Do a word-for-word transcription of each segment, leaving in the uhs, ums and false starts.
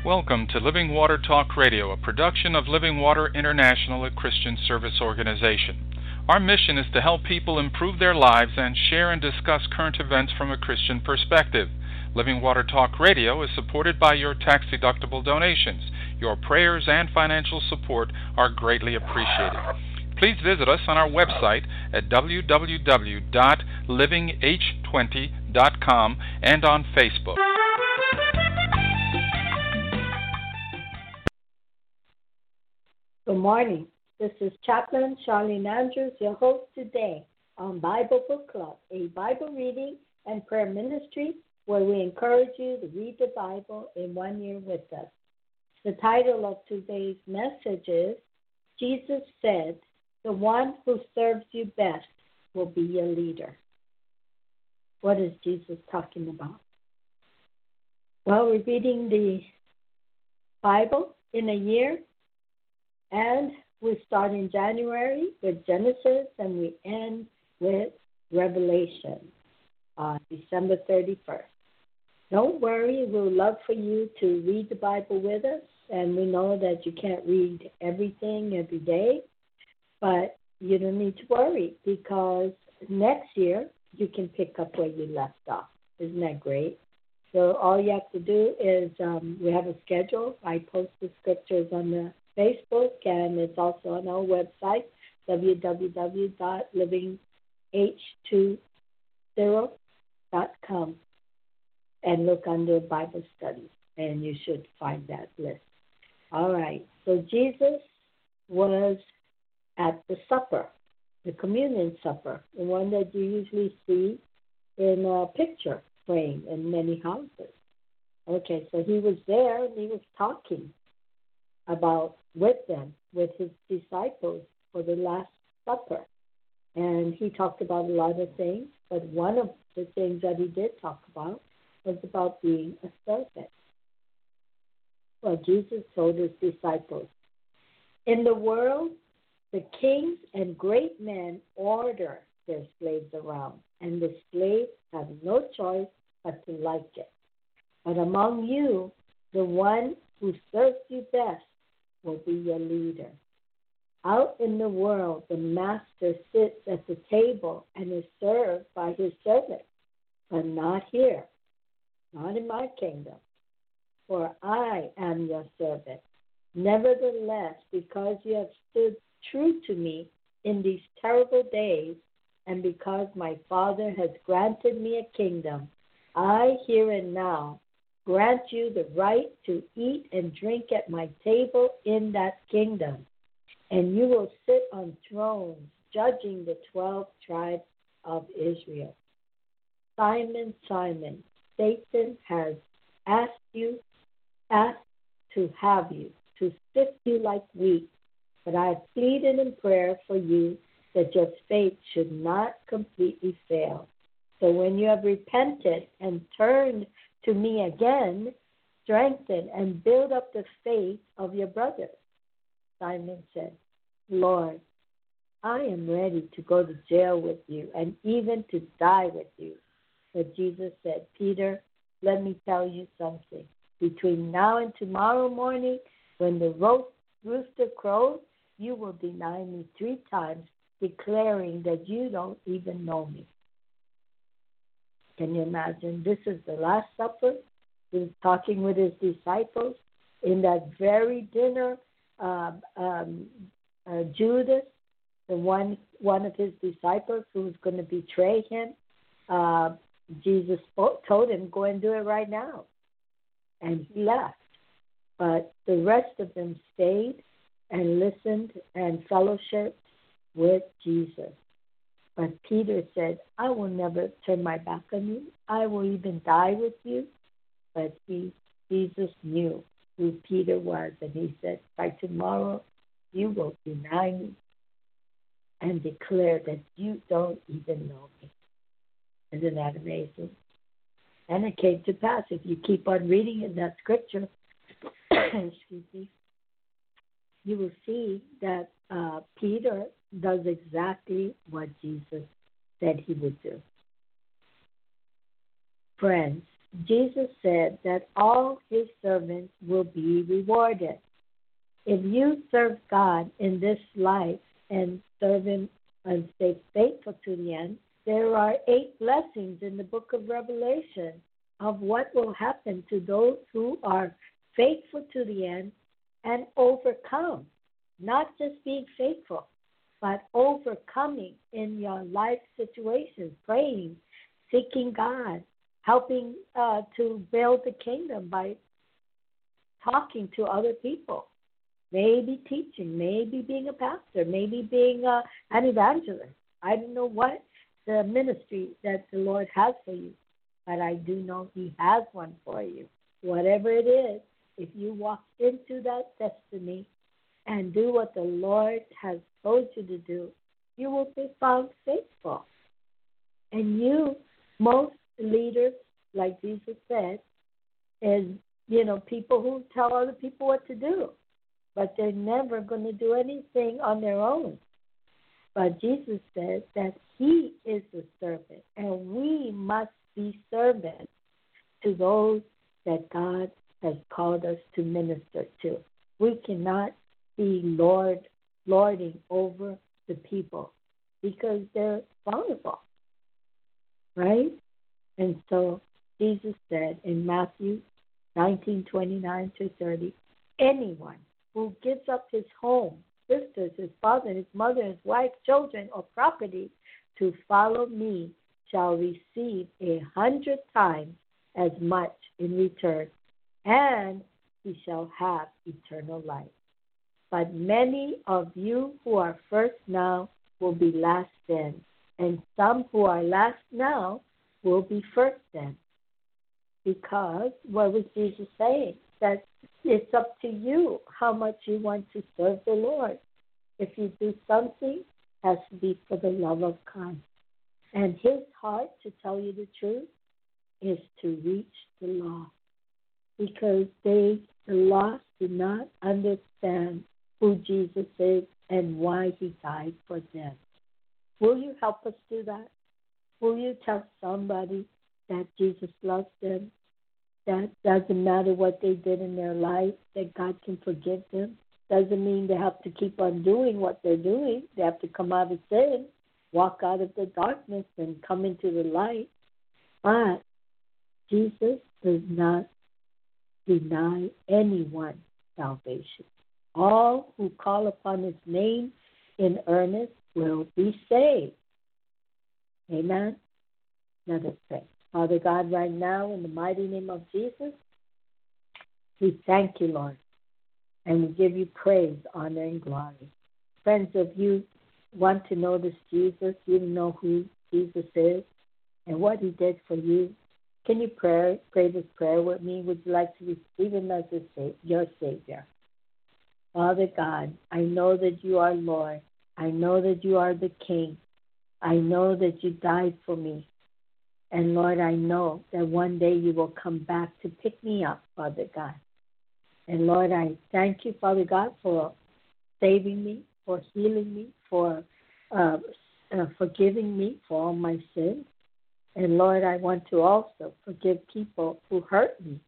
Welcome to Living Water Talk Radio, a production of Living Water International, a Christian service organization. Our mission is to help people improve their lives and share and discuss current events from a Christian perspective. Living Water Talk Radio is supported by your tax-deductible donations. Your prayers and financial support are greatly appreciated. Please visit us on our website at w w w dot living h twenty dot com and on Facebook. Good morning. This is Chaplain Charlene Andrews, your host today on Bible Book Club, a Bible reading and prayer ministry where we encourage you to read the Bible in one year with us. The title of today's message is, Jesus Said, the one who serves you best will be your leader. What is Jesus talking about? Well, we're reading the Bible in a year, and we start in January with Genesis, and we end with Revelation on December thirty-first. Don't worry, we'd love for you to read the Bible with us, and we know that you can't read everything every day, but you don't need to worry because next year you can pick up where you left off. Isn't that great? So all you have to do is um, we have a schedule. I post the scriptures on the Facebook, and it's also on our website, w w w dot living h twenty dot com, and look under Bible studies, and you should find that list. All right, so Jesus was at the supper, the communion supper, the one that you usually see in a picture frame in many houses. Okay, so he was there, and he was talking about with them, with his disciples for the Last Supper. And he talked about a lot of things, but one of the things that he did talk about was about being a servant. Well, Jesus told his disciples, in the world, the kings and great men order their slaves around, and the slaves have no choice but to like it. But among you, the one who serves you best will be your leader. Out in the world, the master sits at the table and is served by his servants, but not here, not in my kingdom. For I am your servant. Nevertheless, because you have stood true to me in these terrible days, and because my Father has granted me a kingdom, I here and now grant you the right to eat and drink at my table in that kingdom, and you will sit on thrones judging the twelve tribes of Israel. Simon, Simon, Satan has asked you, asked to have you, to sift you like wheat, but I have pleaded in prayer for you that your faith should not completely fail. So when you have repented and turned to me again, strengthen and build up the faith of your brothers. Simon said, Lord, I am ready to go to jail with you and even to die with you. But Jesus said, Peter, let me tell you something. Between now and tomorrow morning, when the ro- rooster crows, you will deny me three times, declaring that you don't even know me. Can you imagine? This is the Last Supper. He was talking with his disciples. In that very dinner, uh, um, uh, Judas, the one one of his disciples who was going to betray him, uh, Jesus spoke, told him, go and do it right now. And he left. But the rest of them stayed and listened and fellowshiped with Jesus. But Peter said, I will never turn my back on you. I will even die with you. But he, Jesus knew who Peter was, and he said, by tomorrow you will deny me and declare that you don't even know me. Isn't that amazing? And it came to pass. If you keep on reading in that scripture, excuse me, you will see that uh, Peter does exactly what Jesus said he would do. Friends, Jesus said that all his servants will be rewarded. If you serve God in this life and serve him and stay faithful to the end, there are eight blessings in the book of Revelation of what will happen to those who are faithful to the end and overcome. Not just being faithful, but overcoming in your life situations, praying, seeking God, helping uh, to build the kingdom by talking to other people, maybe teaching, maybe being a pastor, maybe being uh, an evangelist. I don't know what the ministry that the Lord has for you, but I do know he has one for you. Whatever it is, if you walk into that destiny and do what the Lord has told you to do, you will be found faithful. And you, most leaders, like Jesus said, is, you know, people who tell other people what to do, but they're never going to do anything on their own. But Jesus says that he is the servant, and we must be servants to those that God has called us to minister to. We cannot be Lord, lording over the people because they're vulnerable, right? And so Jesus said in Matthew nineteen, twenty-nine to thirty, anyone who gives up his home, sisters, his father, his mother, his wife, children, or property to follow me shall receive a hundred times as much in return, and he shall have eternal life. But many of you who are first now will be last then, and some who are last now will be first then. Because what was Jesus saying? That it's up to you how much you want to serve the Lord. If you do something, it has to be for the love of God. And his heart, to tell you the truth, is to reach the lost. Because they, the lost, do not understand who Jesus is and why he died for them. Will you help us do that? Will you tell somebody that Jesus loves them, that doesn't matter what they did in their life, that God can forgive them? Doesn't mean they have to keep on doing what they're doing. They have to come out of sin, walk out of the darkness, and come into the light. But Jesus does not deny anyone salvation. All who call upon his name in earnest will be saved. Amen? Let us pray. Father God, right now, in the mighty name of Jesus, we thank you, Lord, and we give you praise, honor, and glory. Friends, if you want to know this Jesus, you know who Jesus is and what he did for you, can you pray, pray this prayer with me? Would you like to receive him as your Savior? Father God, I know that you are Lord. I know that you are the King. I know that you died for me. And Lord, I know that one day you will come back to pick me up, Father God. And Lord, I thank you, Father God, for saving me, for healing me, for uh, uh, forgiving me for all my sins. And Lord, I want to also forgive people who hurt me.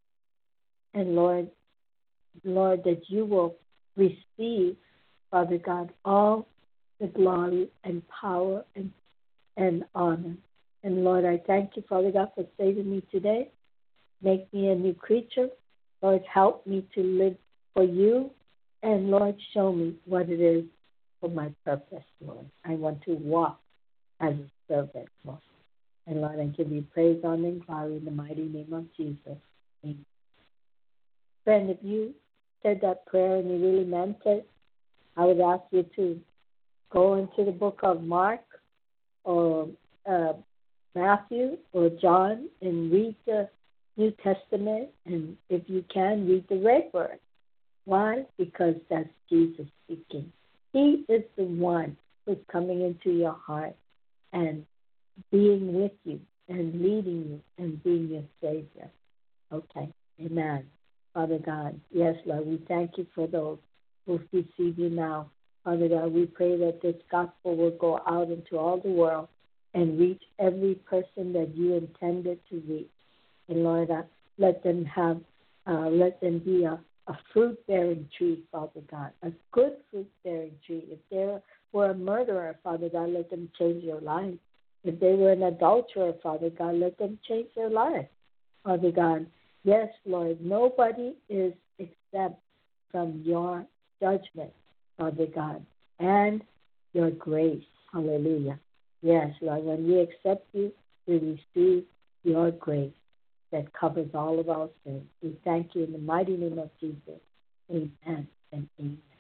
And Lord, Lord, that you will receive, Father God, all the glory and power and, and honor. And Lord, I thank you, Father God, for saving me today. Make me a new creature. Lord, help me to live for you. And Lord, show me what it is for my purpose, Lord. I want to walk as a servant, Lord. And Lord, I give you praise, honor, and glory in the mighty name of Jesus. Amen. Friend, if you said that prayer and you really meant it, I would ask you to go into the book of Mark or uh, Matthew or John and read the New Testament, and if you can, read the red word. Why? Because that's Jesus speaking. He is the one who's coming into your heart and being with you and leading you and being your Savior. Okay, amen. Father God, yes, Lord, we thank you for those who receive you now. Father God, we pray that this gospel will go out into all the world and reach every person that you intended to reach. And Lord, uh, let them have, uh, let them be a, a fruit-bearing tree, Father God, a good fruit-bearing tree. If they were a murderer, Father God, let them change their life. If they were an adulterer, Father God, let them change their life, Father God. Yes, Lord, nobody is exempt from your judgment, Father God, and your grace. Hallelujah. Yes, Lord, when we accept you, we receive your grace that covers all of our sins. We thank you in the mighty name of Jesus. Amen and amen.